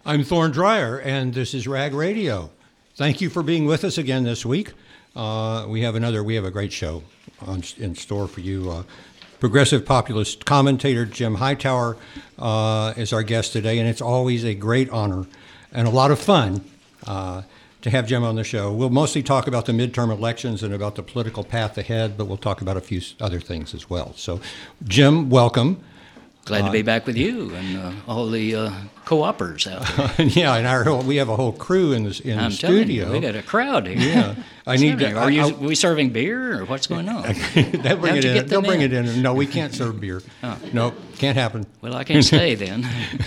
I'm Thorne Dreyer, and this is Rag Radio. Thank you for being with us again this week. We have a great show in store for you. Progressive populist commentator Jim Hightower is our guest today, and it's always a great honor and a lot of fun to have Jim on the show. We'll mostly talk about the midterm elections and about the political path ahead, but we'll talk about a few other things as well. So, Jim, welcome. Glad to be back with you and all the co-opers out there. Yeah, and we have a whole crew in the studio. We got a crowd here. Yeah, Are we serving beer or what's going on? They'll bring it in. No, we can't serve beer. Oh. No, can't happen. Well, I can't stay then.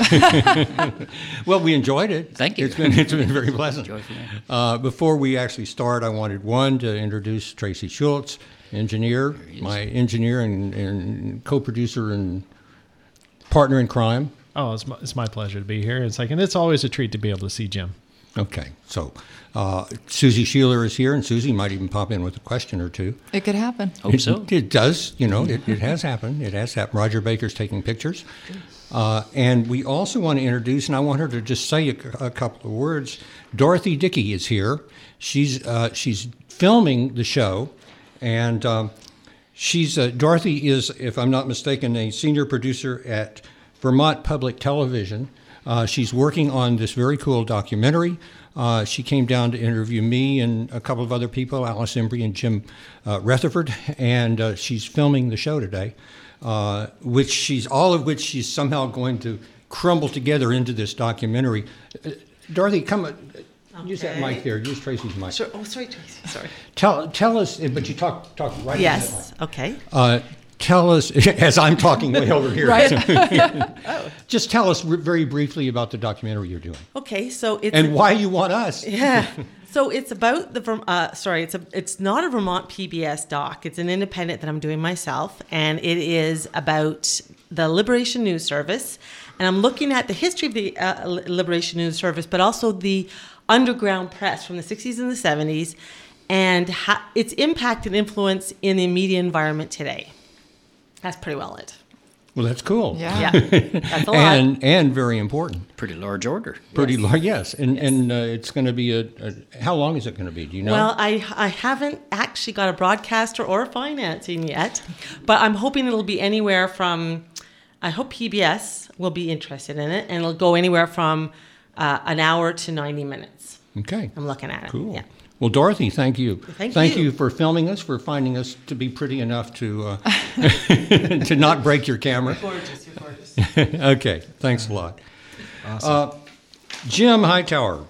Well, we enjoyed it. Thank you. It's been very pleasant. Before we actually start, I wanted to introduce Tracy Schultz, engineer, my engineer and co-producer and partner in crime. Oh, it's my pleasure to be here. It's always a treat to be able to see Jim. Okay, so Susie Sheeler is here, and Susie might even pop in with a question or two. It could happen. Hope so. It does. It has happened. It has happened. Roger Baker's taking pictures. And we also want to introduce, and I want her to just say a couple of words. Dorothy Dickey is here. She's filming the show, and Dorothy is, if I'm not mistaken, a senior producer at Vermont Public Television. She's working on this very cool documentary. She came down to interview me and a couple of other people, Alice Embry and Jim Rutherford, and she's filming the show today, which she's somehow going to crumble together into this documentary. Dorothy, come. Use that mic there. Use Tracy's mic. Sure. Oh, sorry, Tracy. Sorry. Tell us, but you talk right. Yes. Okay. Tell us, as I'm talking way over here. Right. Just tell us very briefly about the documentary you're doing. Okay, so it's why you want us. Yeah. So it's about it's not a Vermont PBS doc. It's an independent that I'm doing myself, and it is about the Liberation News Service, and I'm looking at the history of the Liberation News Service, but also the underground press from the 60s and the 70s, and its impact and influence in the media environment today. That's pretty well it. Well, that's cool. Yeah. That's a lot. And very important. Pretty large order. Pretty large, yes. And it's going to be how long is it going to be? Do you know? Well, I haven't actually got a broadcaster or financing yet, but I'm hoping it'll be anywhere from, I hope PBS will be interested in it, and it'll go anywhere from an hour to 90 minutes. Okay. I'm looking at it. Cool. Yeah. Well, Dorothy, thank you. Thank you for filming us, for finding us to be pretty enough to to not break your camera. You're gorgeous. Okay, thanks a lot. Awesome. Jim Hightower,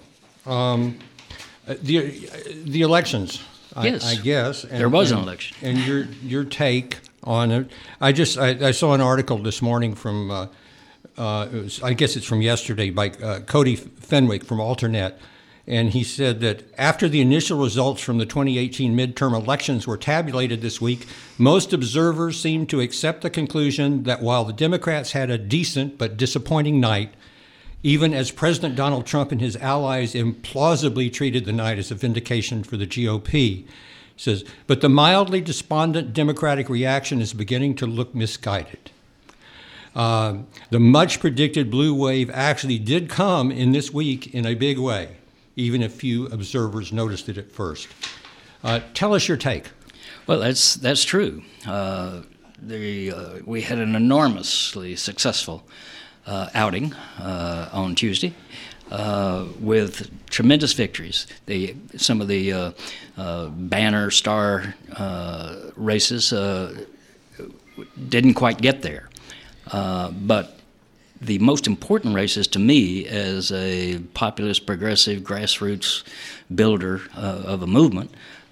the elections, yes. I guess. There was an election. And your take on it. I saw an article this morning from, I guess it's from yesterday, by Cody Fenwick from Alternet. And he said that after the initial results from the 2018 midterm elections were tabulated this week, most observers seemed to accept the conclusion that while the Democrats had a decent but disappointing night, even as President Donald Trump and his allies implausibly treated the night as a vindication for the GOP. He says, but the mildly despondent Democratic reaction is beginning to look misguided. The much predicted blue wave actually did come in this week in a big way, even if few observers noticed it at first. Tell us your take. Well, that's true. We had an enormously successful outing on Tuesday with tremendous victories. Some of the banner star races didn't quite get there, but the most important races to me as a populist, progressive, grassroots builder of a movement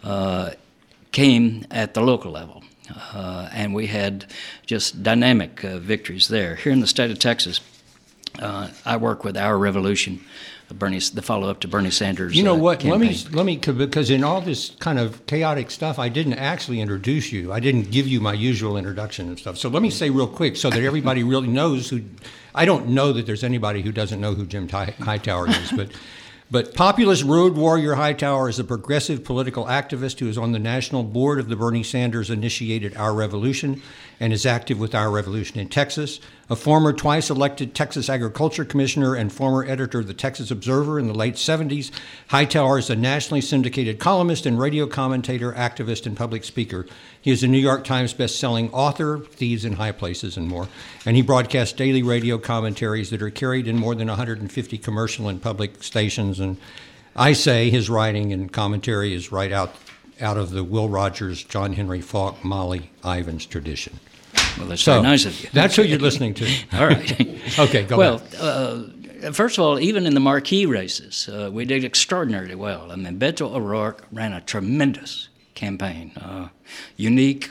came at the local level. And we had just dynamic victories there. Here in the state of Texas, I work with Our Revolution, the follow-up to Bernie Sanders' You know what? campaign. Let me, because in all this kind of chaotic stuff, I didn't actually introduce you. I didn't give you my usual introduction and stuff. So let me say real quick so that everybody really knows who. I don't know that there's anybody who doesn't know who Jim Hightower is, but populist road warrior Hightower is a progressive political activist who is on the national board of the Bernie Sanders-initiated Our Revolution and is active with Our Revolution in Texas, A former twice-elected Texas Agriculture Commissioner and former editor of the Texas Observer in the late 70s, Hightower is a nationally syndicated columnist and radio commentator, activist, and public speaker. He is a New York Times best-selling author, Thieves in High Places, and more. And he broadcasts daily radio commentaries that are carried in more than 150 commercial and public stations. And I say his writing and commentary is right out of the Will Rogers, John Henry Falk, Molly Ivins tradition. Well, that's very nice of you. That's who you're listening to. All right. Okay, go ahead. Well, first of all, even in the marquee races, we did extraordinarily well. I mean, Beto O'Rourke ran a tremendous campaign, unique,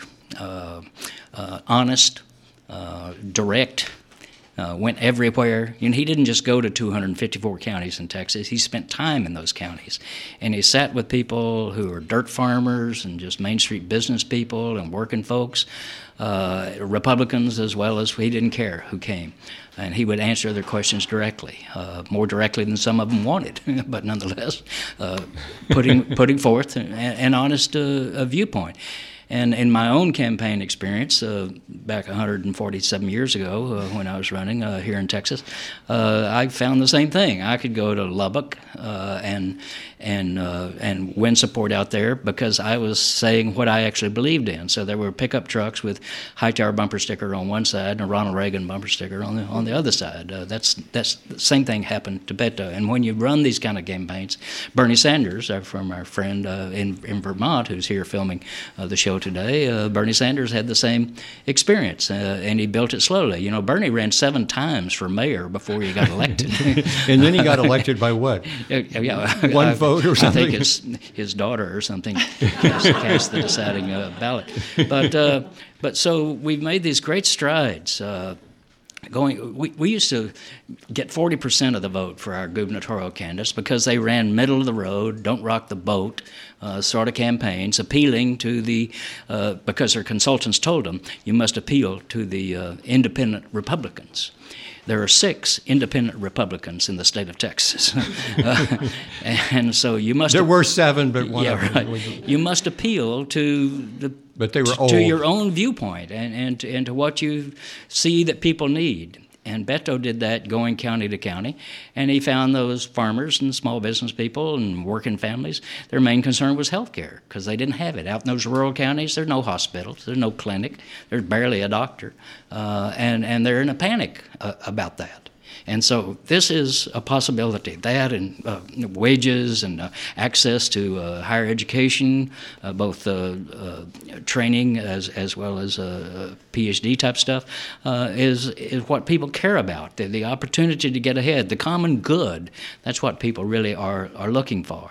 honest, direct, went everywhere. You know, he didn't just go to 254 counties in Texas. He spent time in those counties. And he sat with people who are dirt farmers and just Main Street business people and working folks, Republicans as well as he didn't care who came. And he would answer their questions directly, more directly than some of them wanted, but nonetheless, putting forth an honest viewpoint. And in my own campaign experience, back 147 years ago when I was running here in Texas, I found the same thing. I could go to Lubbock and win support out there because I was saying what I actually believed in. So there were pickup trucks with Hightower bumper sticker on one side and a Ronald Reagan bumper sticker on the other side. That's the same thing happened to Beto. And when you run these kind of campaigns, Bernie Sanders, from our friend in Vermont, who's here filming the show today, Bernie Sanders had the same experience, and he built it slowly. You know, Bernie ran 7 times for mayor before he got elected. And then he got elected by what? One vote or something? I think his daughter or something cast the deciding ballot. But so we've made these great strides. We used to get 40% of the vote for our gubernatorial candidates because they ran middle of the road, don't rock the boat sort of campaigns, appealing to because their consultants told them you must appeal to the independent Republicans. There are 6 independent Republicans in the state of Texas, and so you must. There were 7, but one. Yeah, right. You must appeal to But they were old. To your own viewpoint and to what you see that people need. And Beto did that going county to county, and he found those farmers and small business people and working families, their main concern was health care because they didn't have it. Out in those rural counties, there's no hospitals, there's no clinic, there's barely a doctor, and they're in a panic about that. And so this is a possibility, that and wages and access to higher education, both training as well as PhD type stuff, is what people care about. The opportunity to get ahead, the common good, that's what people really are looking for.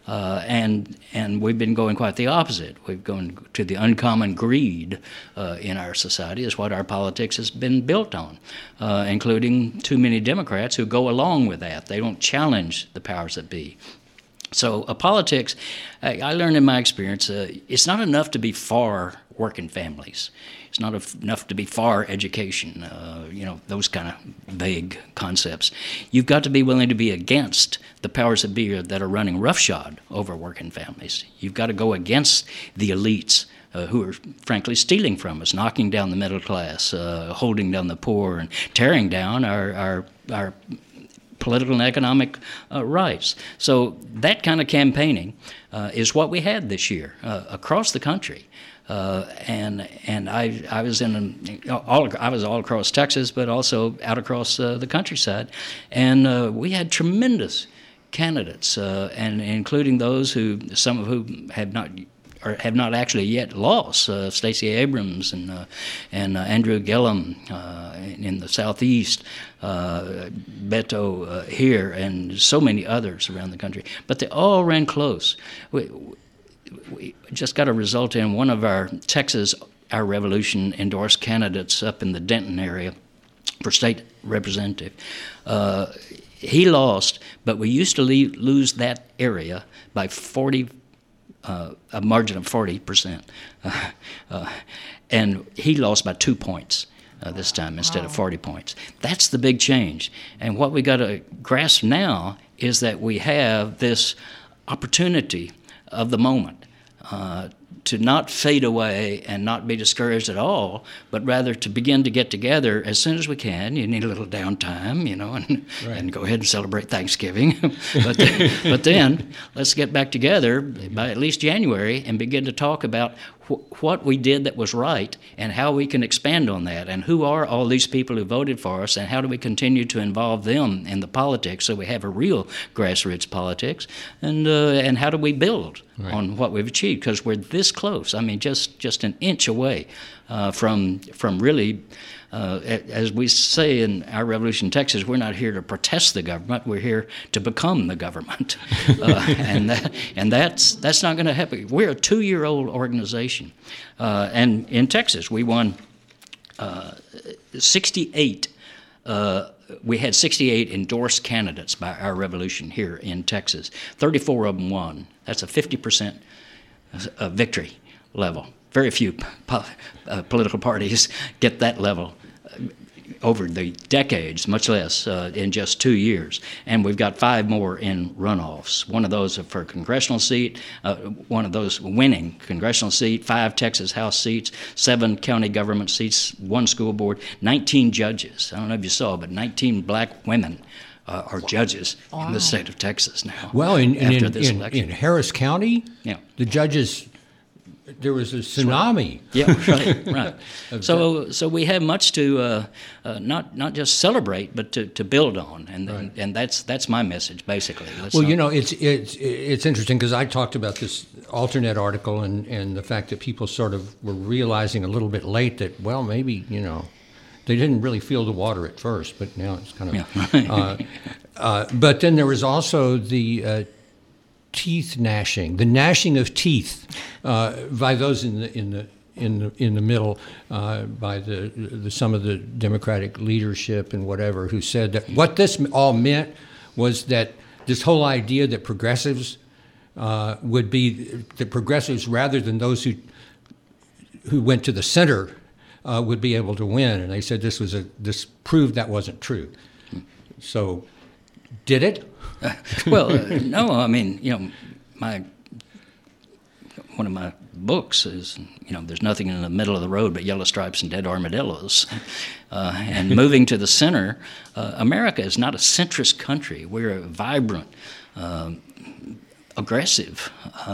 And we've been going quite the opposite. We've gone to the uncommon greed in our society is what our politics has been built on, including too many Democrats who go along with that. They don't challenge the powers that be. So politics, I learned in my experience, it's not enough to be for working families. It's not enough to be for education, those kind of vague concepts. You've got to be willing to be against the powers that be that are running roughshod over working families. You've got to go against the elites who are frankly stealing from us, knocking down the middle class, holding down the poor, and tearing down our political and economic rights. So that kind of campaigning is what we had this year across the country. And I was I was all across Texas, but also out across the countryside, and we had tremendous candidates, and including those some of whom have not actually yet lost. Stacey Abrams and Andrew Gillum in the southeast, Beto here, and so many others around the country. But they all ran close. We just got a result in one of our Texas Our Revolution endorsed candidates up in the Denton area for state representative. He lost, but we used to lose that area by a margin of 40%. And he lost by 2 points this time instead of 40 points. That's the big change. And what we got to grasp now is that we have this opportunity of the moment to not fade away and not be discouraged at all, but rather to begin to get together as soon as we can. You need a little downtime, and go ahead and celebrate Thanksgiving. but then let's get back together by at least January and begin to talk about what we did that was right and how we can expand on that, and who are all these people who voted for us, and how do we continue to involve them in the politics so we have a real grassroots politics, and how do we build on what we've achieved, because we're this close. I mean, just an inch away from really. As we say in our revolution in Texas, we're not here to protest the government. We're here to become the government, and that's not going to happen. We're a 2-year-old organization, and in Texas we won 68. We had 68 endorsed candidates by our revolution here in Texas. 34 of them won. That's a 50% victory level. Very few political parties get that level over the decades, much less in just 2 years. And we've got 5 more in runoffs. One of those for a congressional seat, one of those winning congressional seat, 5 Texas House seats, 7 county government seats, 1 school board, 19 judges. I don't know if you saw, but 19 black women are judges in the state of Texas now. Well, after this election. in Harris County, the judges, there was a tsunami. Yeah, right. So we have much to not just celebrate, but to build on, and that's my message basically. It's interesting because I talked about this Alternet article and the fact that people sort of were realizing a little bit late that maybe they didn't really feel the water at first, but now it's kind of. But then there was also the teeth gnashing, the gnashing of teeth by those in the middle, by some of the Democratic leadership and whatever, who said that what this all meant was that this whole idea that progressives would be the progressives rather than those who went to the center would be able to win, and they said this proved that wasn't true. So, did it? Well, no. I mean, one of my books is, there's nothing in the middle of the road but yellow stripes and dead armadillos. And moving to the center, America is not a centrist country. We're a vibrant, aggressive,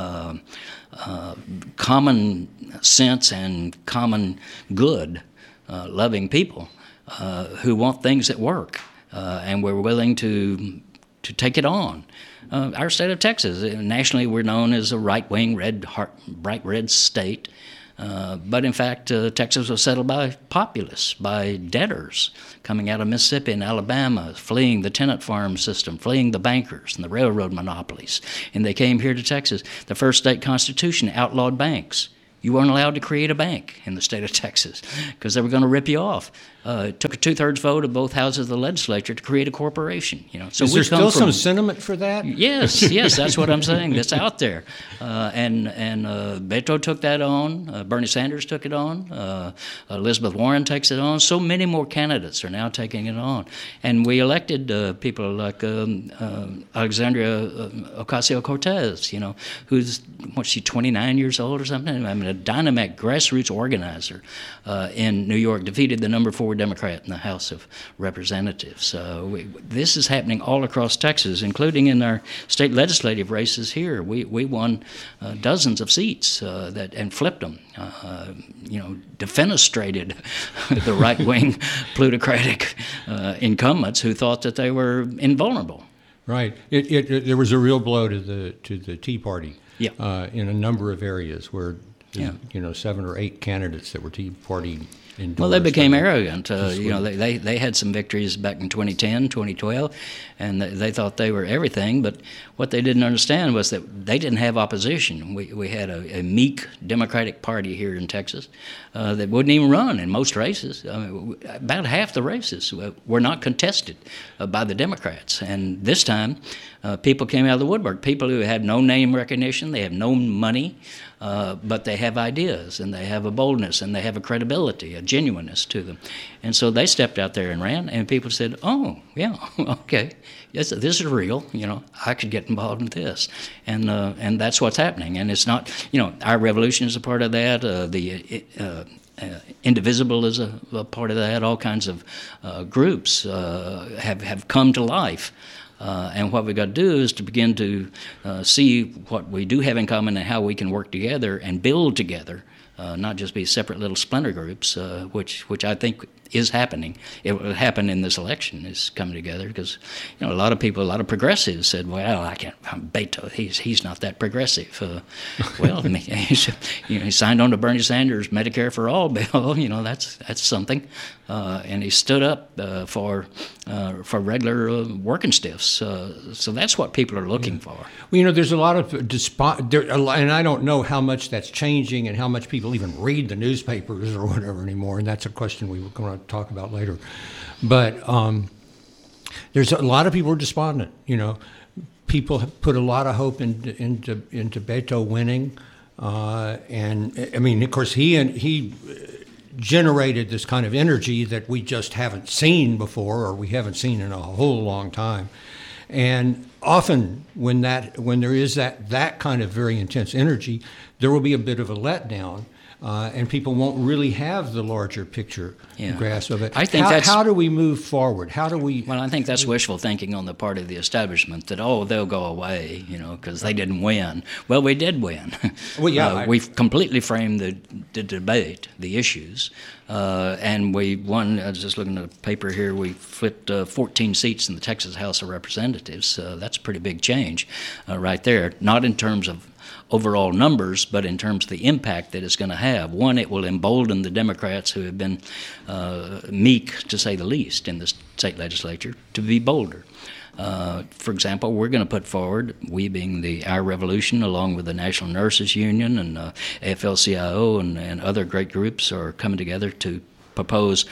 common sense and common good loving people who want things that work, and we're willing to take it on. Our state of Texas, nationally we're known as a right-wing, bright red state, but in fact Texas was settled by populists, by debtors coming out of Mississippi and Alabama, fleeing the tenant farm system, fleeing the bankers and the railroad monopolies, and they came here to Texas. The first state constitution outlawed banks. You weren't allowed to create a bank in the state of Texas because they were going to rip you off. It took a 2/3 vote of both houses of the legislature to create a corporation. So is there still some sentiment for that? Yes, that's what I'm saying. That's out there, and Beto took that on. Bernie Sanders took it on. Elizabeth Warren takes it on. So many more candidates are now taking it on, and we elected people like Alexandria Ocasio-Cortez. Who's 29 years old or something? I mean, a dynamic grassroots organizer in New York, defeated the number 4 Democrat in the House of Representatives. So this is happening all across Texas, including in our state legislative races here. We won dozens of seats and flipped them. Defenestrated the right-wing plutocratic incumbents who thought that they were invulnerable. Right. There was a real blow to the Tea Party. Yeah. In a number of areas where 7 or 8 candidates that were Tea Party endorsed. Well, they became arrogant. They had some victories back in 2010, 2012, and they thought they were everything. But what they didn't understand was that they didn't have opposition. We had a meek Democratic Party here in Texas that wouldn't even run in most races. About half the races were not contested by the Democrats. And this time, people came out of the woodwork. People who had no name recognition, they have no money. but they have ideas, and they have a boldness, and they have a credibility, a genuineness to them. And so they stepped out there and ran, and people said, oh, yeah, okay, yes, this is real, I could get involved in this. And that's what's happening. And it's not, our revolution is a part of that, Indivisible is a part of that. All kinds of groups have come to life. And what we've got to do is to begin to see what we do have in common and how we can work together and build together, not just be separate little splinter groups, which I think is happening. It will happen in this election, is coming together, because a lot of people, a lot of progressives said, well, I can't, Beto, he's not that progressive. Well, I mean, he signed on to Bernie Sanders' Medicare for All bill, that's something. And he stood up for regular working stiffs. So that's what people are looking for. Well, there's a lot of and I don't know how much that's changing and how much people even read the newspapers or whatever anymore, and that's a question we were going to talk about later. But there's a lot of people are despondent. People have put a lot of hope into Beto winning, and I mean, of course, he generated this kind of energy that we just haven't seen before, or we haven't seen in a whole long time. And often when there is that kind of very intense energy, there will be a bit of a letdown, and people won't really have the larger picture grasp of it. I think how do we move forward? How do we? Well, I think that's wishful thinking on the part of the establishment that they'll go away, because they didn't win. Well, we did win. Well, yeah, we've completely framed the debate, the issues, and we won. I was just looking at a paper here. We flipped 14 seats in the Texas House of Representatives. That's a pretty big change, right there. Not in terms of overall numbers, but in terms of the impact that it's going to have. One, it will embolden the Democrats who have been meek, to say the least, in the state legislature, to be bolder. For example, we're going to put forward, we being Our Revolution, along with the National Nurses Union and AFL-CIO and other great groups, are coming together to propose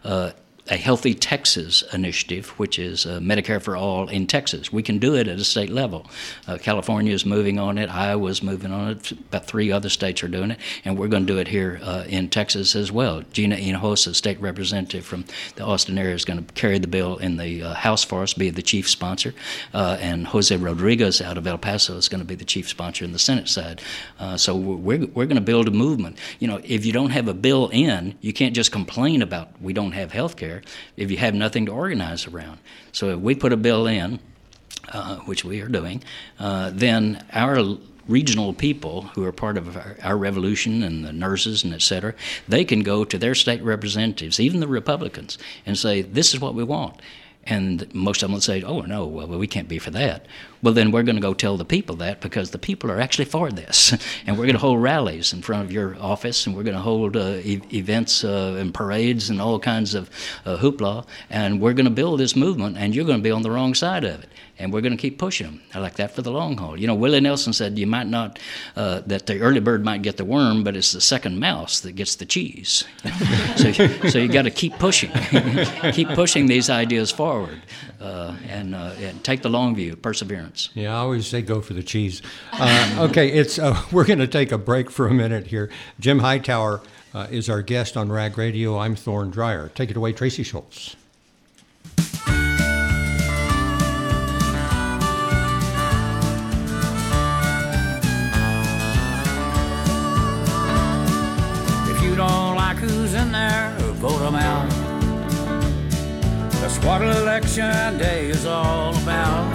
a Healthy Texas initiative, which is Medicare for All in Texas. We can do it at a state level. California is moving on it. Iowa is moving on it. About 3 other states are doing it, and we're going to do it here in Texas as well. Gina Hinojosa, state representative from the Austin area, is going to carry the bill in the House for us, be the chief sponsor, and Jose Rodriguez out of El Paso is going to be the chief sponsor in the Senate side. So we're going to build a movement. If you don't have a bill in, you can't just complain about we don't have health care if you have nothing to organize around. So if we put a bill in, which we are doing, then our regional people who are part of our revolution and the nurses and et cetera, they can go to their state representatives, even the Republicans, and say, this is what we want. And most of them will say, oh, no, well, we can't be for that. Well, then we're going to go tell the people that, because the people are actually for this. And we're going to hold rallies in front of your office, and we're going to hold events and parades and all kinds of hoopla. And we're going to build this movement, and you're going to be on the wrong side of it. And we're going to keep pushing them. I like that for the long haul. Willie Nelson said you might not, that the early bird might get the worm, but it's the second mouse that gets the cheese. So you got to keep pushing. Keep pushing these ideas forward, and take the long view, perseverance. Yeah, I always say go for the cheese. Okay, we're going to take a break for a minute here. Jim Hightower is our guest on Rag Radio. I'm Thorne Dreyer. Take it away, Tracy Schultz. Don't like who's in there, vote them out. That's what election day is all about.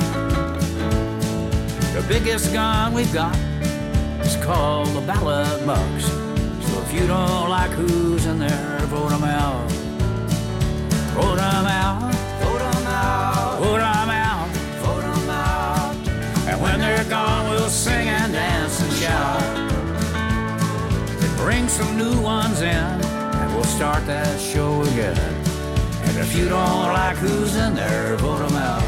The biggest gun we've got is called the ballot box. So if you don't like who's in there, vote them out. Vote them out. Vote them out. Vote them out. Vote them out. And when they're gone, we'll sing and dance and shout. Bring some new ones in, and we'll start that show again. And if you don't like who's in there, vote them out.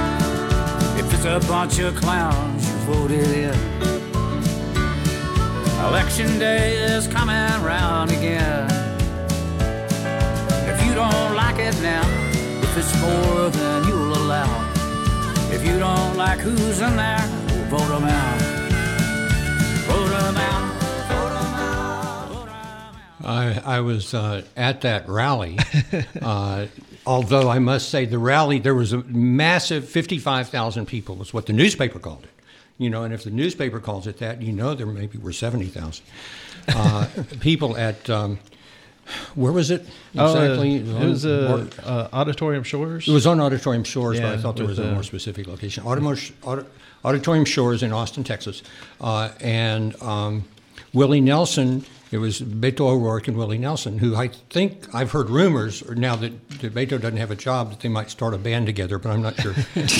If it's a bunch of clowns you voted in, Election day is coming round again. If you don't like it now, if it's more than you'll allow, if you don't like who's in there, vote them out. Vote them out. Vote them out. Vote them out. I was at that rally. Although I must say, the rally, there was a massive 55,000 people was what the newspaper called it. You know, and if the newspaper calls it that, you know there maybe were 70,000 people at, where was it exactly? It was Auditorium Shores. It was on Auditorium Shores, but I Yeah, thought there was a with, more specific location. Auditorium Shores in Austin, Texas. And Willie Nelson, it was Beto O'Rourke and Willie Nelson, who I think I've heard rumors now that Beto doesn't have a job that they might start a band together, but I'm not sure.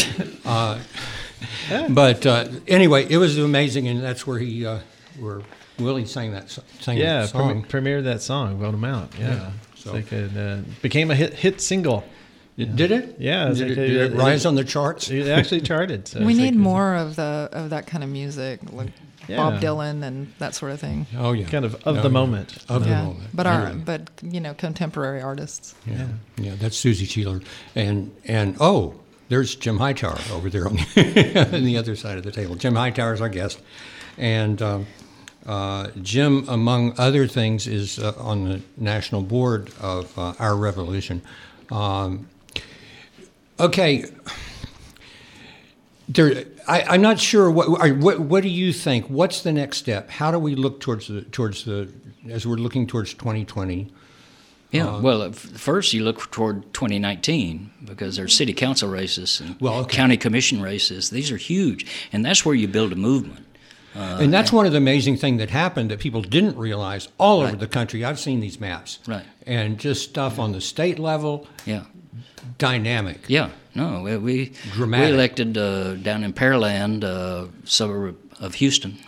But anyway, it was amazing, and that's where where Willie sang that song. Premiered that song, Vote 'Em Out. Yeah. So- It's like it became a hit single. Did it? Yeah. It's Did like it rise on the charts? It actually charted. So We it's need like- more of that kind of music, like Yeah. Bob Dylan and that sort of thing. Oh yeah, Kind of Oh, the yeah. moment. Of the Yeah, moment. but Yeah. contemporary artists. Yeah, that's Susie Cheeler, and there's Jim Hightower over there on the other side of the table. Jim Hightower is our guest, and Jim, among other things, is on the national board of Our Revolution. Okay. I'm not sure. What do you think? What's the next step? How do we look towards the as we're looking towards 2020? Yeah, well, first you look toward 2019 because there's city council races and county commission races. These are huge, and that's where you build a movement. And that's one of the amazing things that happened that people didn't realize all over the country. I've seen these maps. Right. And just stuff on the state level. Yeah. Dynamic. Yeah. No, we Dramatic. elected down in Pearland, suburb of Houston,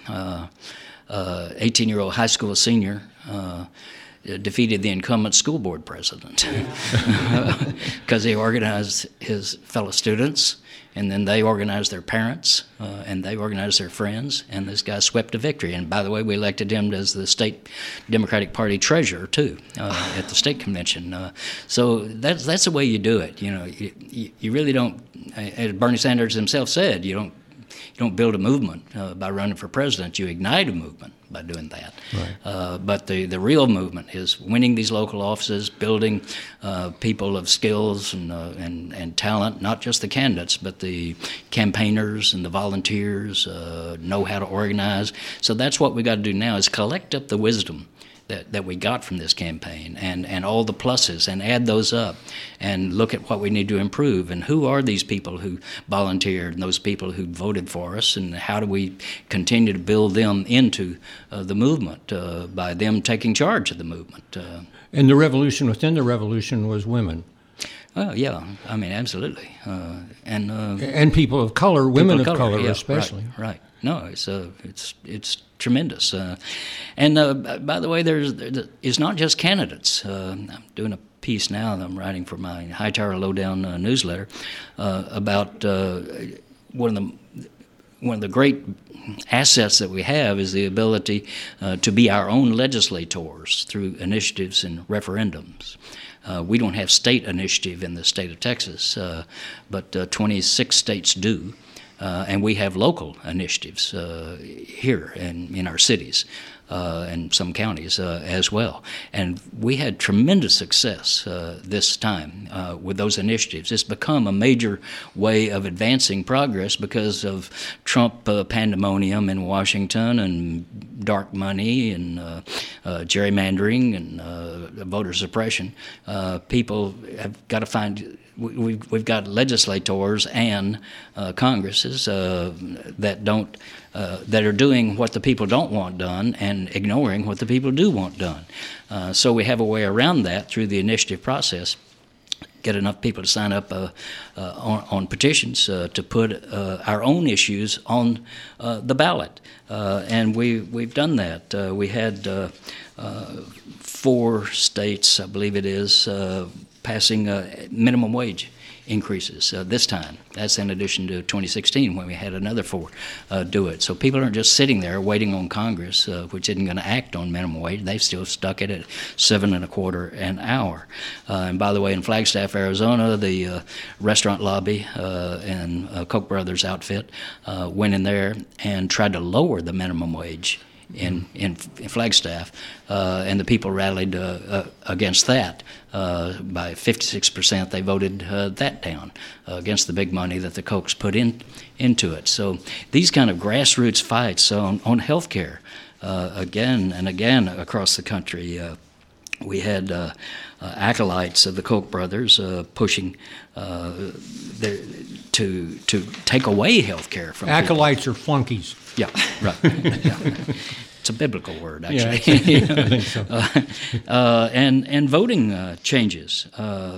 18-year-old high school senior, defeated the incumbent school board president because he organized his fellow students, and then they organized their parents, and they organized their friends, and this guy swept a victory. And by the way, we elected him as the state Democratic Party treasurer too at the state convention. So that's the way you do it. You know, you really don't, as Bernie Sanders himself said, you don't build a movement by running for president. You ignite a movement by doing that. Right. But the real movement is winning these local offices, building people of skills and talent, not just the candidates, but the campaigners and the volunteers know how to organize. So that's what we got to do now is collect up the wisdom that we got from this campaign and all the pluses and add those up and look at what we need to improve and who are these people who volunteered and those people who voted for us and how do we continue to build them into the movement by them taking charge of the movement. And the revolution within the revolution was women. Oh, yeah, I mean, absolutely. And people of color, women of color yeah, especially. Right. No, it's tremendous. And by the way, it's not just candidates. I'm doing a piece now that I'm writing for my Hightower Lowdown newsletter about one of the great assets that we have is the ability to be our own legislators through initiatives and referendums. We don't have state initiative in the state of Texas, but 26 states do. And we have local initiatives here in our cities and some counties as well. And we had tremendous success this time with those initiatives. It's become a major way of advancing progress because of Trump pandemonium in Washington and dark money and gerrymandering and voter suppression. People have got to find... We've got legislators and Congresses that are doing what the people don't want done and ignoring what the people do want done. So we have a way around that through the initiative process. Get enough people to sign up on petitions to put our own issues on the ballot, and we've done that. We had 4 states, I believe it is, passing minimum wage increases this time. That's in addition to 2016 when we had another 4 do it. So people aren't just sitting there waiting on Congress, which isn't going to act on minimum wage. They've still stuck it at $7.25 an hour. And by the way, in Flagstaff, Arizona, the restaurant lobby and Koch brothers outfit went in there and tried to lower the minimum wage in Flagstaff, and the people rallied against that. By 56%, they voted that down against the big money that the Kochs put into it. So these kind of grassroots fights on health care, again and again across the country, we had acolytes of the Koch brothers pushing to take away health care from Acolytes are flunkies. people. Yeah, right. Yeah. It's a biblical word, actually. Yeah, I think so. And voting changes.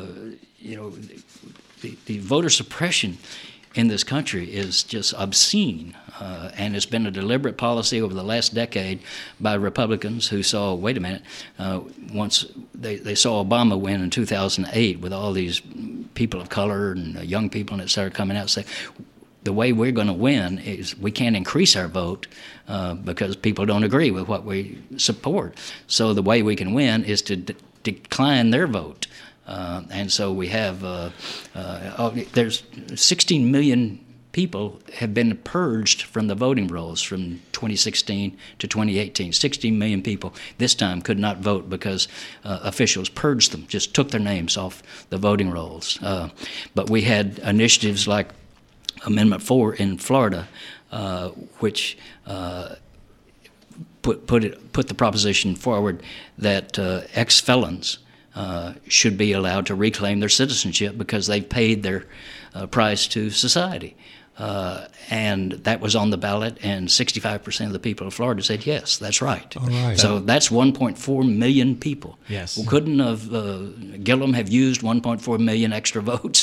The voter suppression in this country is just obscene, and it's been a deliberate policy over the last decade by Republicans who saw, wait a minute, once they saw Obama win in 2008 with all these people of color and young people and et cetera coming out and saying, the way we're going to win is we can't increase our vote because people don't agree with what we support. So the way we can win is to decline their vote. And so we have, there's 16 million people have been purged from the voting rolls from 2016 to 2018. 16 million people this time could not vote because officials purged them, just took their names off the voting rolls. But we had initiatives like Amendment 4 in Florida, which put the proposition forward that ex-felons should be allowed to reclaim their citizenship because they've paid their price to society. And that was on the ballot, and 65% of the people of Florida said, yes, that's right. All right. So that's 1.4 million people. Yes. Well, couldn't Gillum have used 1.4 million extra votes,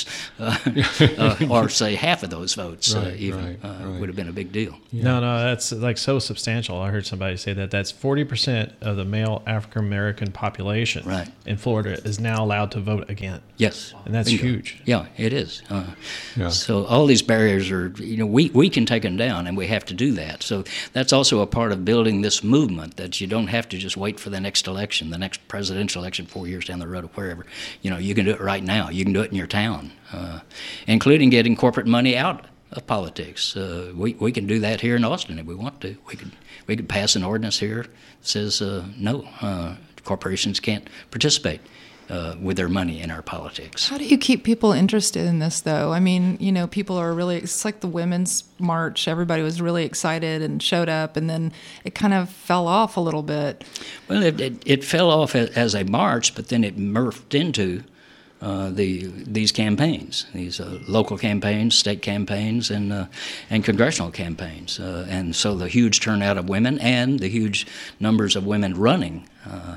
or say half of those votes Right. would have been a big deal. No, that's like so substantial. I heard somebody say that's 40% of the male African American population Right. in Florida is now allowed to vote again. Yes. And that's Bingo. huge. Yeah, it is. Yeah. So all these barriers are, we can take them down, and we have to do that. So that's also a part of building this movement, that you don't have to just wait for the next election, the next presidential election 4 years down the road or wherever. You can do it right now. You can do it in your town, including getting corporate money out of politics. We can do that here in Austin if we want to. We could pass an ordinance here that says no, corporations can't participate with their money in our politics. How do you keep people interested in this, though? I mean, people are really, it's like the Women's March. Everybody was really excited and showed up, and then it kind of fell off a little bit. Well, it fell off as a march, but then it morphed into these campaigns, these local campaigns, state campaigns, and congressional campaigns. And so the huge turnout of women and the huge numbers of women running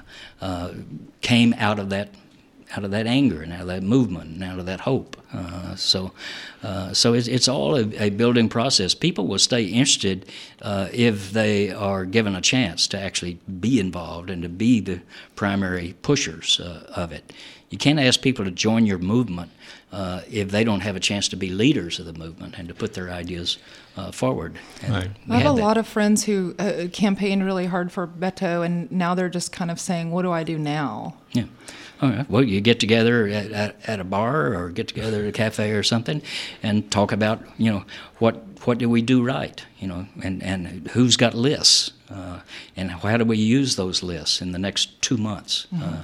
came out of that anger and out of that movement and out of that hope. So it's all a building process. People will stay interested if they are given a chance to actually be involved and to be the primary pushers of it. You can't ask people to join your movement if they don't have a chance to be leaders of the movement and to put their ideas forward. And Right. I have a lot of friends who campaigned really hard for Beto, and now they're just kind of saying, what do I do now? Yeah. All right. Well, you get together at a bar or get together at a cafe or something and talk about, what do we do right, and who's got lists, and how do we use those lists in the next 2 months. Mm-hmm.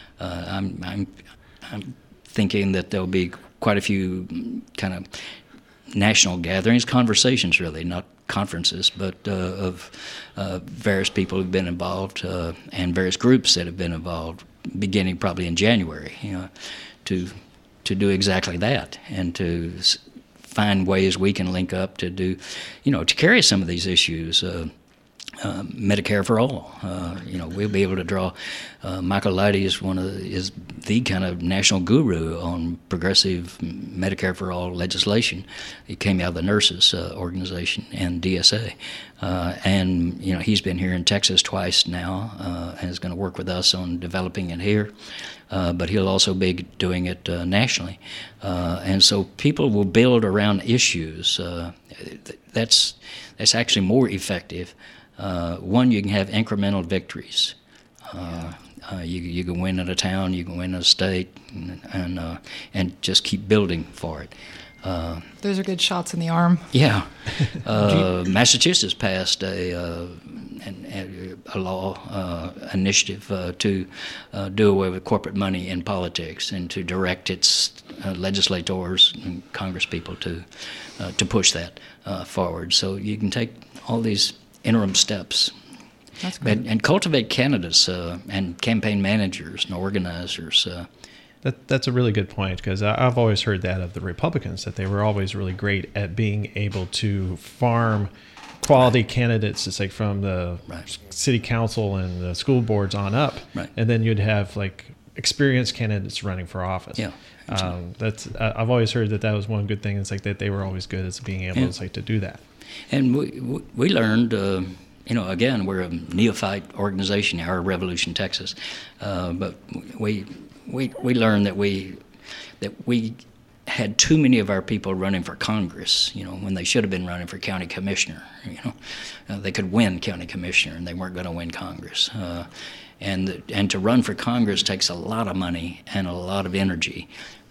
I'm thinking that there'll be quite a few kind of national gatherings, conversations really, not conferences, but of various people who've been involved and various groups that have been involved, beginning probably in January, to do exactly that and to find ways we can link up to do, to carry some of these issues. Medicare for all. We'll be able to draw. Michael Leidy is the kind of national guru on progressive Medicare for all legislation. He came out of the nurses organization and DSA, and he's been here in Texas twice now, and is going to work with us on developing it here. But he'll also be doing it nationally, and so people will build around issues. That's actually more effective. One, you can have incremental victories. You can win in a town, you can win in a state, and just keep building for it. Those are good shots in the arm. Yeah. Massachusetts passed a law initiative to do away with corporate money in politics and to direct its legislators and congresspeople to push that forward. So you can take all these interim steps That's great. and cultivate candidates and campaign managers and organizers. That's a really good point, because I've always heard that of the Republicans, that they were always really great at being able to farm quality candidates. It's like from the city council and the school boards on up, and then you'd have like experienced candidates running for office. Yeah, that's I've always heard that was one good thing. It's like that they were always good at being able to do that. And we learned, again, we're a neophyte organization, our Revolution, Texas, but we learned that we had too many of our people running for Congress, when they should have been running for county commissioner. They could win county commissioner, and they weren't going to win Congress. And to run for Congress takes a lot of money and a lot of energy,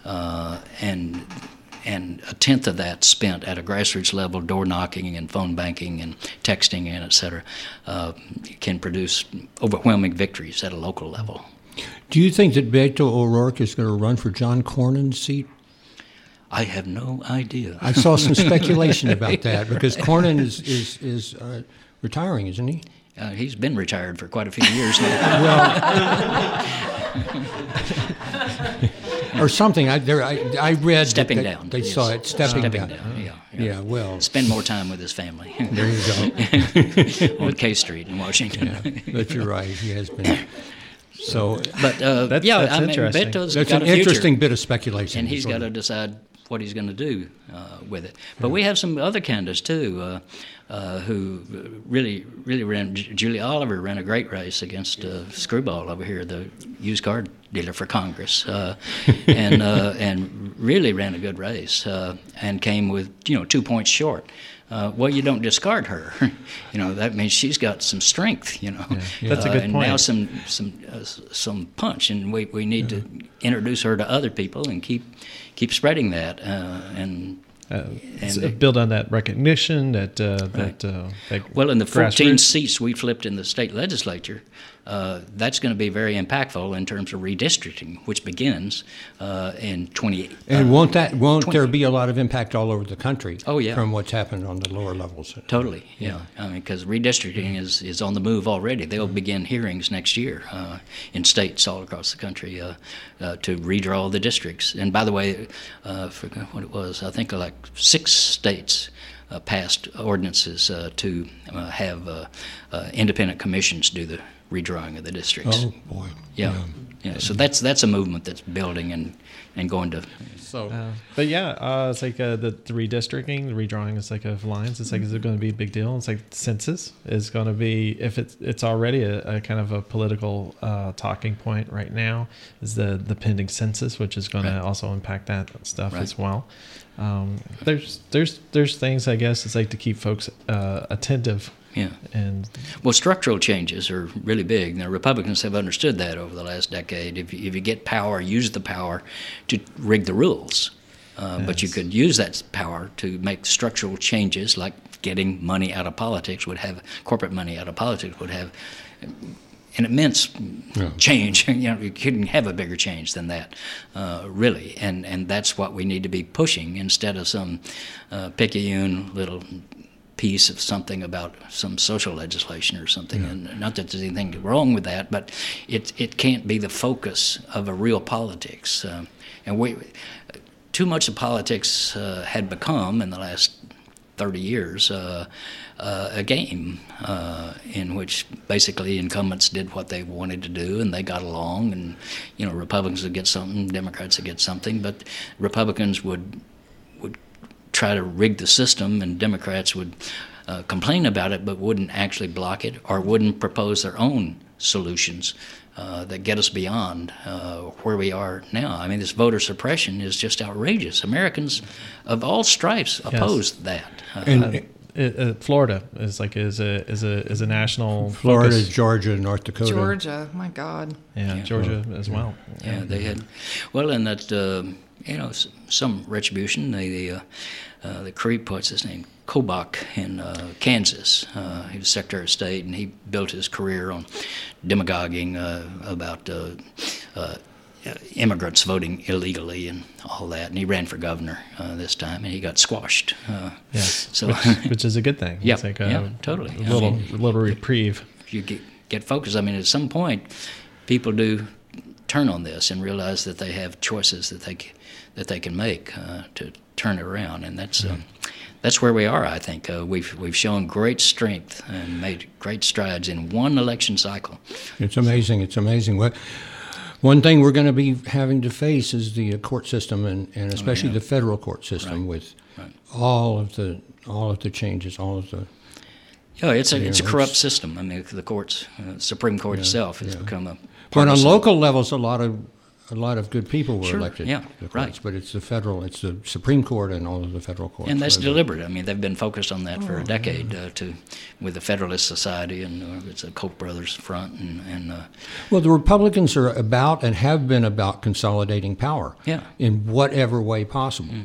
and a tenth of that spent at a grassroots level, door knocking and phone banking and texting and et cetera, can produce overwhelming victories at a local level. Do you think that Beto O'Rourke is going to run for John Cornyn's seat? I have no idea. I saw some speculation about that, because Cornyn is retiring, isn't he? He's been retired for quite a few years now. Or something. I read Stepping that down. They Yes. saw it stepping down. Yeah. Well, Spend more time with his family. there you go. On K Street in Washington. But you're right. He has been. So, But That's interesting. Beto's that's got an a future, interesting bit of speculation. and he's got to decide what he's going to do with it. But we have some other candidates too who really ran. Julie Oliver ran a great race against Screwball over here, the used car dealer for Congress, and really ran a good race and came with 2 points short. Well, you don't discard her. That means she's got some strength. That's a good and point. now some punch, and we need to introduce her to other people and keep spreading that build on that recognition that well, in the 14 grassroots. seats we flipped in the state legislature, that's going to be very impactful in terms of redistricting, which begins in 28. And won't there be a lot of impact all over the country? Oh, yeah. From what's happened on the lower levels. Totally, yeah. Because redistricting is on the move already. They'll begin hearings next year in states all across the country to redraw the districts. And by the way, I forgot what it was. I think like 6 states passed ordinances to have independent commissions do the redrawing of the districts. Oh boy. Yeah. So that's a movement that's building and going to. So. But yeah, it's like the redistricting, the redrawing is like of lines. It's like, is it going to be a big deal? It's like census is going to be, if it's already a kind of a political talking point right now, is the pending census, which is going to also impact that stuff as well. There's things, I guess, it's like to keep folks attentive. Yeah. And well, structural changes are really big. The Republicans have understood that over the last decade. If you get power, use the power to rig the rules. But you could use that power to make structural changes, like getting money out of politics corporate money out of politics would have an immense change. You couldn't have a bigger change than that, really. And that's what we need to be pushing instead of some picayune little piece of something about some social legislation or something. And not that there's anything wrong with that, but it can't be the focus of a real politics. And too much of politics had become in the last 30 years, a game in which basically incumbents did what they wanted to do, and they got along. And Republicans would get something, Democrats would get something, but Republicans would try to rig the system, and Democrats would complain about it, but wouldn't actually block it or wouldn't propose their own solutions that get us beyond where we are now. I mean, this voter suppression is just outrageous. Americans of all stripes opposed that. Florida is a national Florida, focus. Georgia, North Dakota. Georgia, my God. Yeah, Georgia as well. Yeah, they had. Well, and that some retribution. The Creep, what's his name? Kobach in Kansas. He was Secretary of State, and he built his career on demagoguing about immigrants voting illegally and all that. And he ran for governor this time, and he got squashed. Yes, so which is a good thing. Yeah, It's like totally. A little reprieve. If you get focused, I mean, at some point, people do turn on this and realize that they have choices that they can make to turn it around, and that's where we are. I think we've shown great strength and made great strides in one election cycle. It's amazing. It's amazing. One thing we're going to be having to face is the court system, and especially the federal court system, with all of the changes, all of the. Yeah, it's a corrupt system. I mean, the courts, Supreme Court itself has become a. But on local levels, a lot of good people were elected. Yeah, to the courts, right. But it's the Supreme Court and all of the federal courts. And that's deliberate. I mean, they've been focused on that for a decade with the Federalist Society, and it's a Koch brothers front. Well, the Republicans are about and have been about consolidating power. Yeah. In whatever way possible.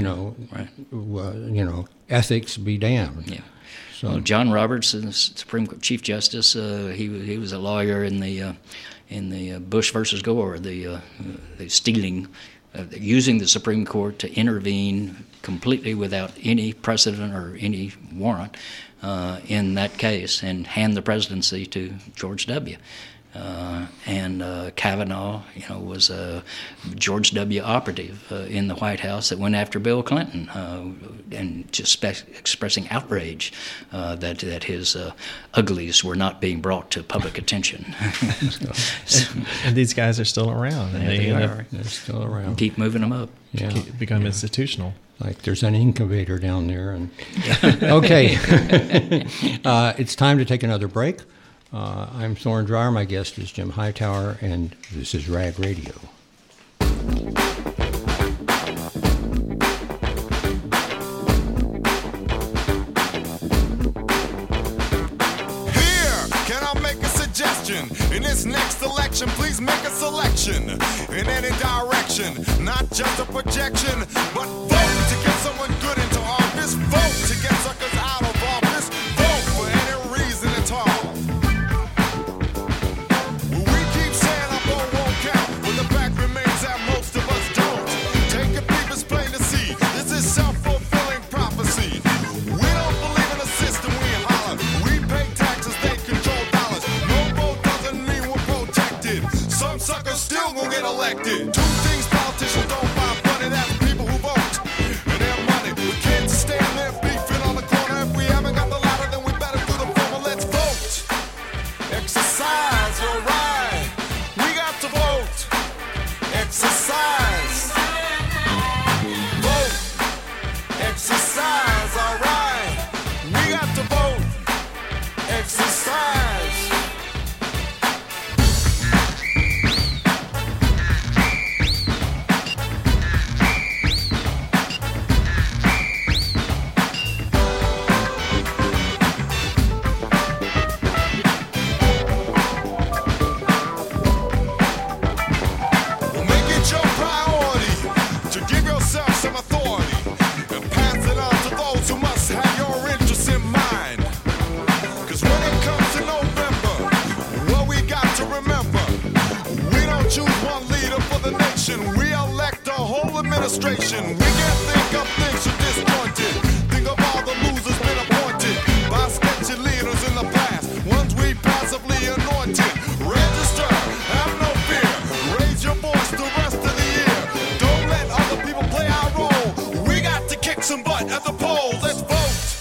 Ethics be damned. Yeah. So Well, John Roberts, the Supreme Court Chief Justice, he was a lawyer in the Bush versus Gore, the stealing, using the Supreme Court to intervene completely without any precedent or any warrant in that case, and hand the presidency to George W. And Kavanaugh, was a George W. operative in the White House that went after Bill Clinton, and just expressing outrage that his uglies were not being brought to public attention. And these guys are still around. And they end up they're still around. Keep moving them up. Yeah. become institutional. Like there's an incubator down there. And okay, it's time to take another break. I'm Thorne Dreyer. My guest is Jim Hightower, and this is Rag Radio. In this next election, please make a selection in any direction, not just a projection, but vote to get someone good into office, vote to get suckers out of office, vote for any reason at all. We keep saying our vote won't count, but the fact remains that most of us don't. Take a peep, it's plain to see, this is self-fulfilling prophecy. We don't believe in a system, we holler. We pay taxes, they control dollars. No vote doesn't mean we're protected. Some suckers still gon' get elected. Two things politicians don't find funny, that's people who vote and their money. We can't stand there beefing on the corner. If we haven't got the ladder, then we better do the former. Let's vote. Exercise your right. We got to vote. Exercise. Vote. Exercise, all right. We got to vote. Exercise. Make it your priority to give yourself some authority and pass it on to those who must have your interests in mind. 'Cause when it comes to November, what we got to remember, we don't choose one leader for the nation, we elect a whole administration. We can't think of things so disjointed. Think of all the losers been appointed by sketchy leaders in the past, ones we passively anointed. Register, have no fear, raise your voice the rest of the year. Don't let other people play our role. We got to kick some butt at the polls. Let's vote.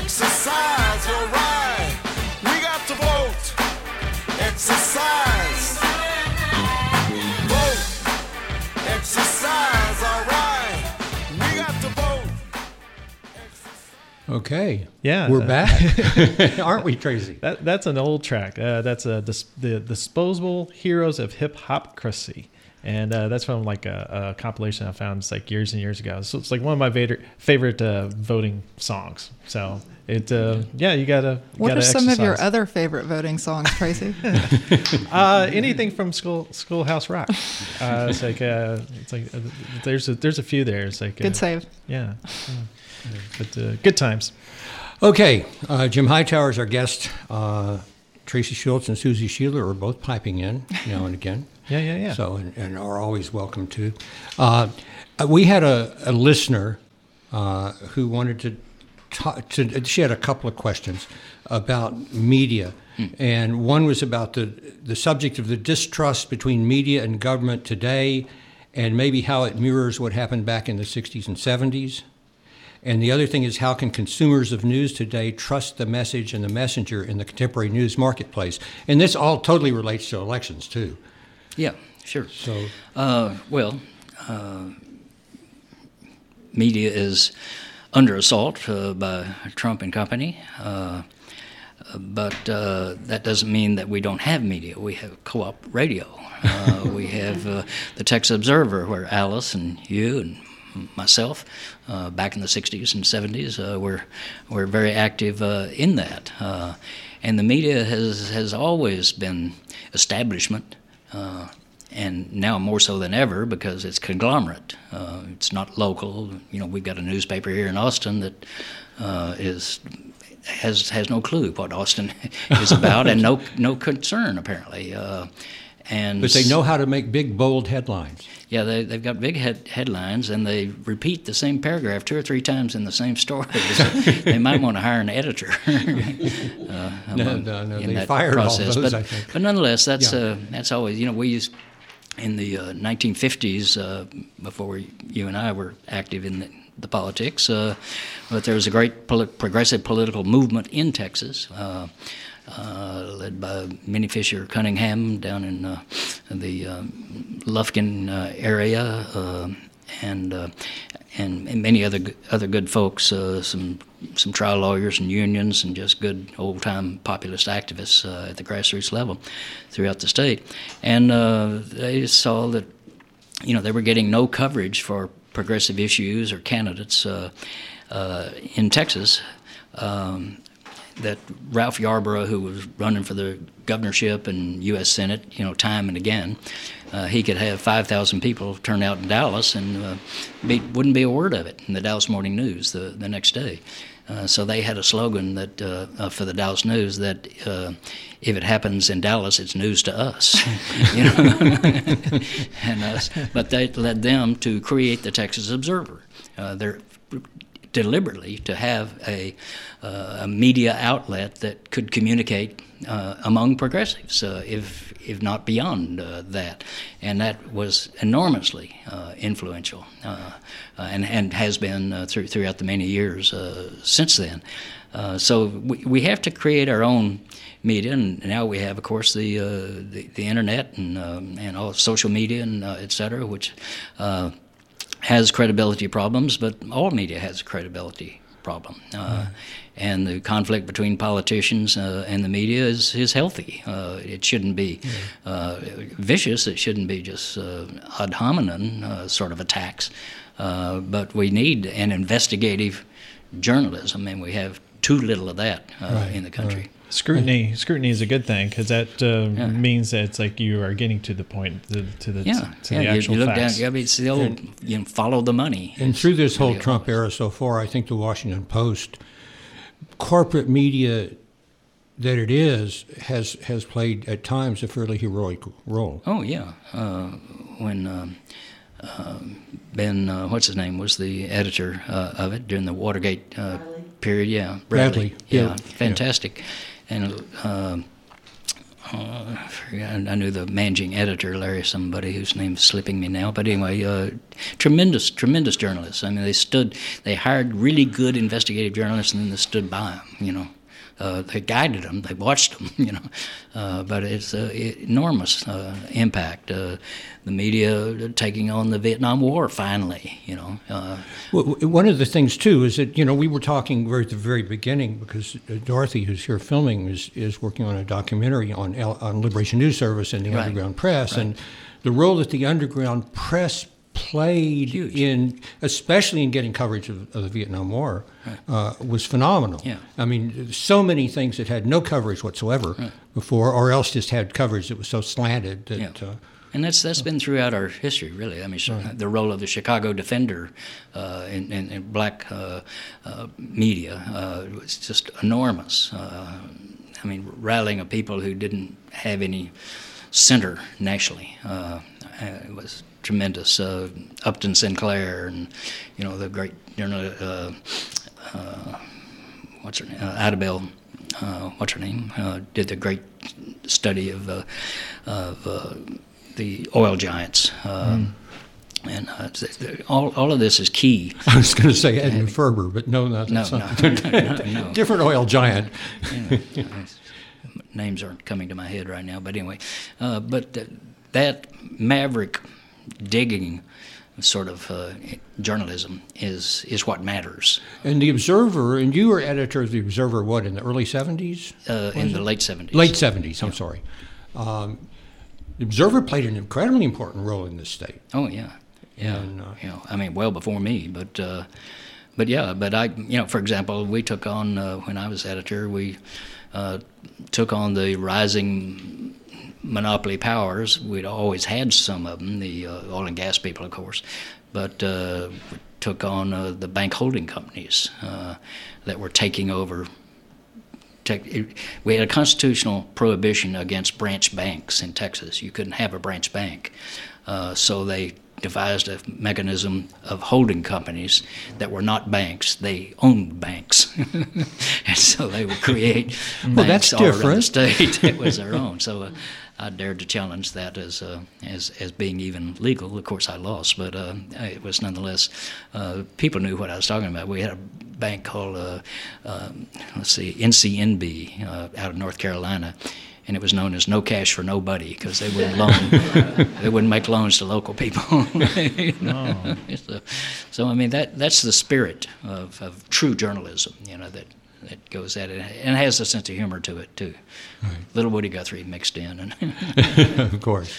Exercise, alright. We got to vote. Exercise. Vote. Exercise, alright. We got to vote. Okay. Yeah. We're back. Aren't we, Tracy? That's an old track. That's the Disposable Heroes of Hip Hopcracy. And that's from like a compilation I found it's like years and years ago. So it's like one of my favorite voting songs. So it, you gotta. What gotta are some of your exercise. other favorite voting songs, Tracy? Anything from Schoolhouse Rock. It's like there's a few there. It's like Good save. Yeah. But good times. Okay. Jim Hightower is our guest. Tracy Schultz and Susie Sheeler are both piping in now and again. Yeah. So, and are always welcome too. We had a listener who wanted to talk she had a couple of questions about media. And one was about the subject of the distrust between media and government today, and maybe how it mirrors what happened back in the 60s and 70s. And the other thing is, how can consumers of news today trust the message and the messenger in the contemporary news marketplace? And this all totally relates to elections too. Yeah, sure. So, media is under assault by Trump and company, but that doesn't mean that we don't have media. We have co-op radio. We have the Texas Observer, where Alice and you and myself, back in the 60s and 70s, were very active in that. And the media has always been establishment, and now more so than ever because it's conglomerate. It's not local. You know, we've got a newspaper here in Austin that has no clue what Austin is about and no concern apparently. but they know how to make big, bold headlines. Yeah, they've got big headlines, and they repeat the same paragraph 2 or 3 times in the same story. So they might want to hire an editor. No, they fired process. all those, but, I think. But nonetheless, that's always, we used, in the 1950s, before you and I were active in the politics, but there was a great progressive political movement in Texas, led by Minnie Fisher Cunningham down in the Lufkin area, and many other good folks, some trial lawyers and unions, and just good old-time populist activists at the grassroots level throughout the state. And they saw that, they were getting no coverage for progressive issues or candidates in Texas. That Ralph Yarborough, who was running for the governorship and U.S. Senate, time and again, he could have 5,000 people turn out in Dallas and wouldn't be a word of it in the Dallas Morning News the next day. So they had a slogan that for the Dallas News that if it happens in Dallas, it's news to us. But that led them to create the Texas Observer. They're deliberately to have a media outlet that could communicate among progressives, if not beyond that, and that was enormously influential, and has been throughout the many years since then. So we have to create our own media, and now we have, of course, the internet and all social media and et cetera, which has credibility problems, but all media has a credibility problem. And the conflict between politicians and the media is healthy. It shouldn't be vicious. It shouldn't be just ad hominem sort of attacks. But we need an investigative journalism, and we have too little of that in the country. Right. Scrutiny is a good thing, because that means that it's like you are getting to the point, to the actual you look facts. down. It's the old follow the money. And through this whole Trump era so far, I think the Washington Post, corporate media that it is, has played at times a fairly heroic role. Oh yeah, when Ben, what's his name, was the editor of it during the Watergate period. Yeah, Bradley. Yeah, fantastic. And I knew the managing editor, Larry somebody, whose name's slipping me now. But anyway, tremendous journalists. I mean, they hired really good investigative journalists, and then they stood by them, you know. They guided them, they watched them, you know. But it's enormous impact. The media taking on the Vietnam War finally, you know. Well, one of the things too is that, you know, we were talking right at the very beginning, because Dorothy, who's here filming, is working on a documentary on Liberation News Service and the Right. underground press, Right. and the role that the underground press played Huge. especially in getting coverage of the Vietnam War, was phenomenal. Yeah. I mean, so many things that had no coverage whatsoever before, or else just had coverage that was so slanted that. Yeah. And that's been throughout our history, really. I mean, the role of the Chicago Defender in black media was just enormous. I mean, rallying of people who didn't have any center nationally. It was tremendous. Upton Sinclair and, you know, the great journalist, what's her name? Ida Bell, what's her name? Did the great study of the oil giants. And all of this is key. I was going to say Edmund Ferber, but no, that's No. different oil giant. Names aren't coming to my head right now, but anyway. But that maverick digging sort of journalism is what matters. And the Observer, and you were editor of the Observer, what, in the early 70s? In the late 70s. Late 70s, I'm sorry. The Observer played an incredibly important role in this state. Oh, yeah. Yeah. And, you know, I mean, well before me, but I, you know, for example, we took on, when I was editor, we took on the rising monopoly powers. We'd always had some of them, the oil and gas people, of course, but we took on the bank holding companies that were taking over. We had a constitutional prohibition against branch banks in Texas. You couldn't have a branch bank. So they devised a mechanism of holding companies that were not banks. They owned banks. And so they would create banks that's all around the different. state. It was their own. So I dared to challenge that as being even legal. Of course, I lost, but it was nonetheless, people knew what I was talking about. We had a bank called, NCNB out of North Carolina, and it was known as No Cash for Nobody because they wouldn't make loans to local people. You know? So I mean that's the spirit of true journalism, you know, that goes at it, and it has a sense of humor to it too. Right. Little Woody Guthrie mixed in, and Of course.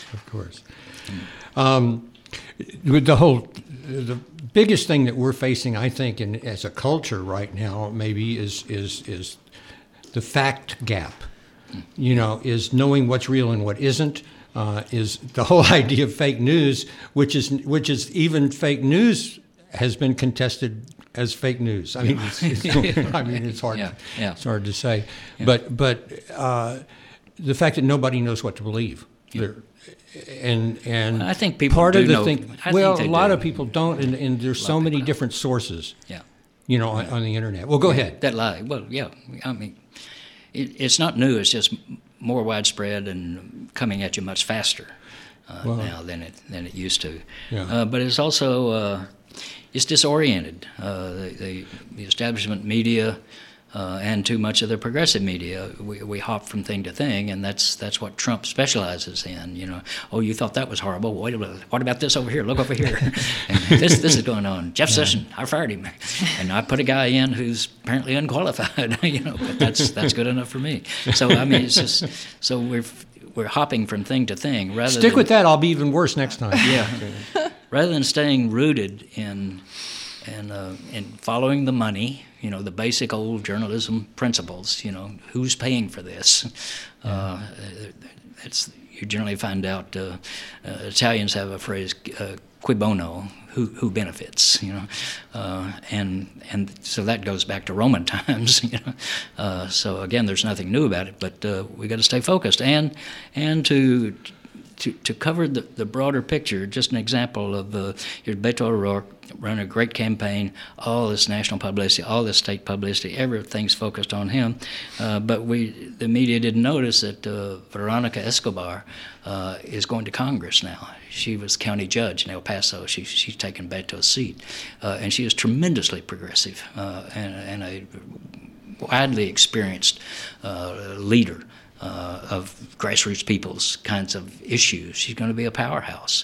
With the biggest thing that we're facing, I think, as a culture right now, maybe is the fact gap. You know, is knowing what's real and what isn't. Is the whole idea of fake news, which is even fake news has been contested as fake news. I mean, it's hard. Yeah. It's hard to say, but the fact that nobody knows what to believe. Yeah. And I think people part do of the know. thing. I Well, think a they lot do. of people don't, and there's so many different sources. Yeah. You know, on the internet. Well, go ahead. That lie. Well, yeah. I mean, it's not new. It's just more widespread and coming at you much faster now than it used to. Yeah. But it's also it's disoriented. The establishment media and too much of the progressive media, we hop from thing to thing, and that's what Trump specializes in. You know, oh, you thought that was horrible. Wait a minute. What about this over here? Look over here. And this is going on. Jeff Sessions, I fired him, and I put a guy in who's apparently unqualified. You know, but that's good enough for me. So I mean, it's just so we're hopping from thing to thing rather. Stick with that. I'll be even worse next time. Yeah. Rather than staying rooted in following the money, you know, the basic old journalism principles, you know, who's paying for this? You generally find out Italians have a phrase, cui bono, who benefits, you know, and so that goes back to Roman times, you know. So again, there's nothing new about it, but we got to stay focused and to cover the broader picture. Just an example of here's Beto O'Rourke, run a great campaign, all this national publicity, all this state publicity, everything's focused on him. But the media didn't notice that Veronica Escobar is going to Congress now. She was county judge in El Paso. She's taken Beto's seat. And she is tremendously progressive and a widely experienced leader of grassroots people's kinds of issues. She's going to be a powerhouse.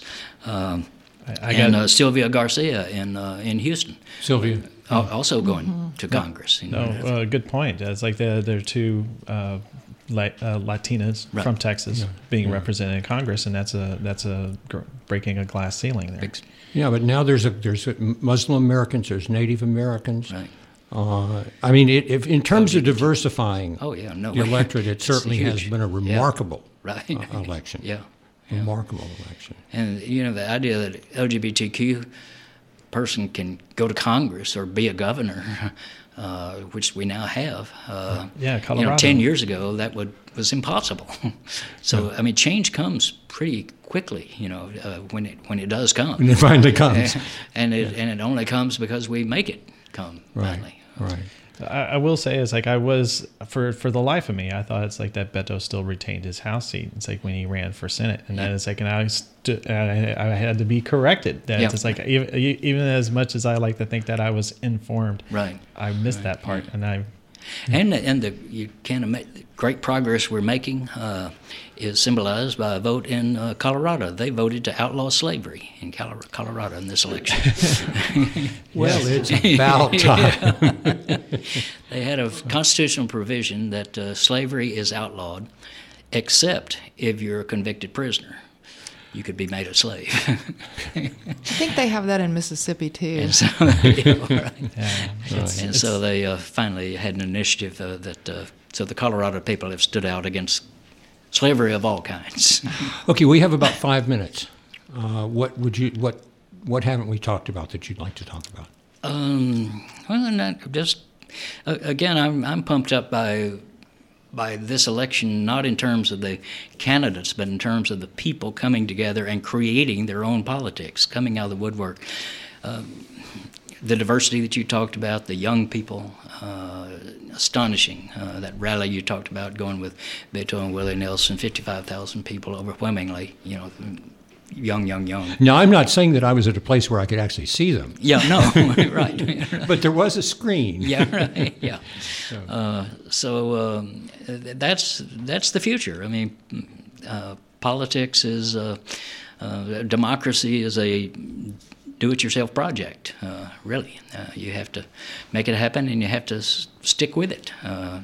Sylvia Garcia in Houston. Sylvia. Also going to Congress. Good point. It's like there are two Latinas from Texas being represented in Congress, and that's breaking a glass ceiling there. Yeah, but now there's Muslim Americans, there's Native Americans. Right. I mean, if in terms of diversifying the electorate, it certainly has been a remarkable election. Yeah. Remarkable election. And, the idea that LGBTQ person can go to Congress or be a governor, which we now have. Colorado. 10 years ago, that was impossible. So, I mean, change comes pretty quickly, when it does come. When it finally comes. And it only comes because we make it come finally. Right. I will say, it's like I was, for the life of me, I thought it's like that Beto still retained his House seat. It's like when he ran for Senate. And then it's like, and I had to be corrected. That it's like, even as much as I like to think that I was informed, I missed that part. And you can't imagine, great progress we're making is symbolized by a vote in Colorado. They voted to outlaw slavery in Colorado in this election. Well, it's about time. They had a constitutional provision that slavery is outlawed, except if you're a convicted prisoner. You could be made a slave. I think they have that in Mississippi too. And so, so they finally had an initiative so the Colorado people have stood out against slavery of all kinds. Okay, we have about 5 minutes. What haven't we talked about that you'd like to talk about? Again, I'm pumped up by this election, not in terms of the candidates, but in terms of the people coming together and creating their own politics, coming out of the woodwork. The diversity that you talked about, the young people, astonishing. That rally you talked about, going with Beto and Willie Nelson, 55,000 people overwhelmingly, young. Now, I'm not saying that I was at a place where I could actually see them. Yeah, no, right. But there was a screen. Yeah, right, yeah. So that's the future. I mean, politics is, democracy is a do-it-yourself project, really. You have to make it happen, and you have to stick with it.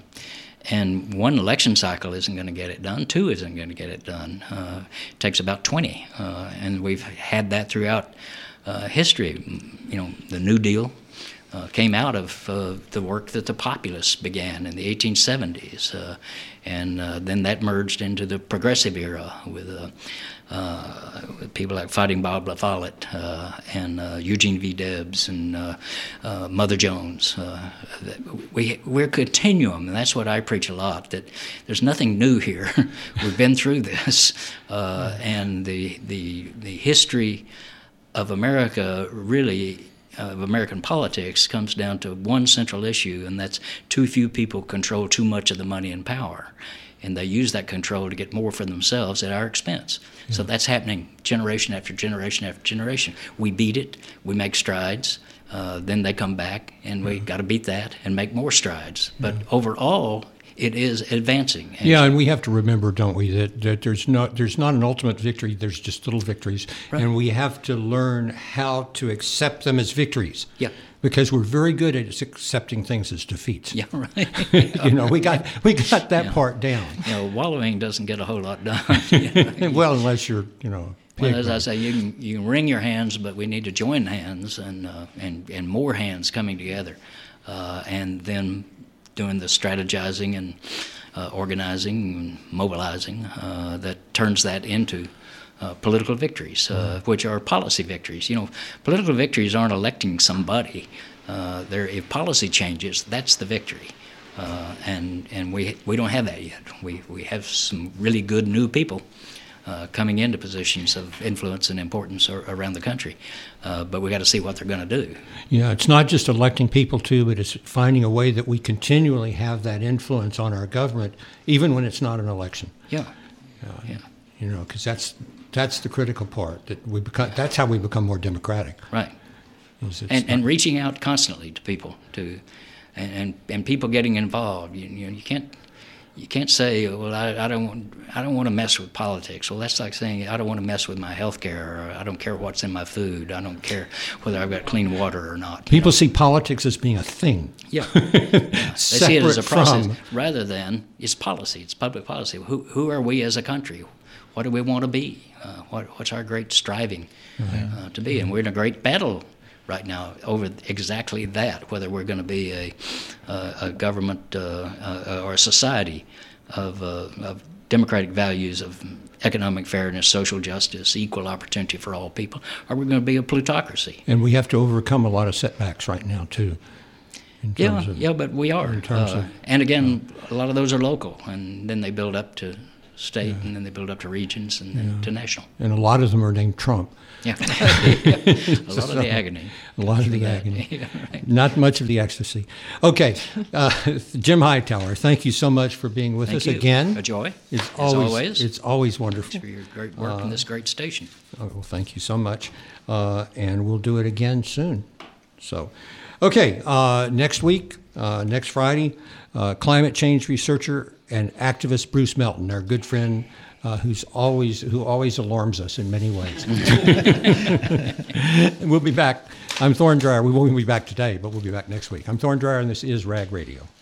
And one election cycle isn't going to get it done. 2 isn't going to get it done. It takes about 20. And we've had that throughout history. The New Deal came out of the work that the populists began in the 1870s. And then that merged into the progressive era with people like Fighting Bob La Follette and Eugene V. Debs and Mother Jones. We're a continuum, and that's what I preach a lot, that there's nothing new here. We've been through this. And the history of America really, of American politics, comes down to one central issue, and that's too few people control too much of the money and power. And they use that control to get more for themselves at our expense. Yeah. So that's happening generation after generation after generation. We beat it, we make strides, then they come back, and we got to beat that and make more strides. But overall, it is advancing. And we have to remember, don't we, that there's not an ultimate victory. There's just little victories, and we have to learn how to accept them as victories. Yeah. Because we're very good at accepting things as defeats. Yeah, right. We got that part down. Wallowing doesn't get a whole lot done. Well, unless you're, Well, as I say, you can wring your hands, but we need to join hands and more hands coming together, and then doing the strategizing and organizing and mobilizing that turns that into political victories, which are policy victories. Political victories aren't electing somebody. If policy changes, that's the victory. And we don't have that yet. We have some really good new people coming into positions of influence and importance around the country. But we got to see what they're going to do. Yeah, it's not just electing people too, but it's finding a way that we continually have that influence on our government, even when it's not an election. Yeah. Yeah. You know, because that's the critical part. That's how we become more democratic. Right. It's And reaching out constantly to people, and people getting involved. You can't say, well, I don't want to mess with politics. Well, that's like saying I don't want to mess with my health care, or I don't care what's in my food. I don't care whether I've got clean water or not. People see politics as being a thing. Yeah. They see it as a process from- rather than it's policy. It's public policy. Who are we as a country? What do we want to be? What's our great striving to be? And we're in a great battle right now over exactly that, whether we're going to be a government or a society of democratic values, of economic fairness, social justice, equal opportunity for all people, or we're going to be a plutocracy. And we have to overcome a lot of setbacks right now too. But we are. And again, a lot of those are local, and then they build up to state, and then they build up to regions, and then to national. And a lot of them are named Trump. Yeah. A lot of the agony. A lot of the agony. Yeah, right. Not much of the ecstasy. Okay. Jim Hightower, thank you so much for being with us again. A joy. It's as always. It's always wonderful. Thanks for your great work in this great station. Well, thank you so much. And we'll do it again soon. So, okay. Next week, next Friday, climate change researcher and activist Bruce Melton, our good friend, who always alarms us in many ways. We'll be back. I'm Thorne Dreyer. We won't be back today, but we'll be back next week. I'm Thorne Dreyer, and this is RAG Radio.